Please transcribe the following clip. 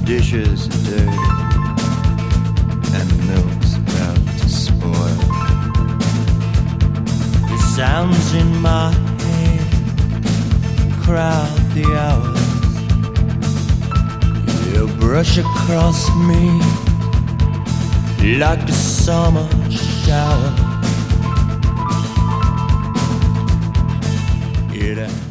dishes are dirty and milk's about to spoil. The sounds in my head crowd the hours. You brush across me like a summer shower. Yeah.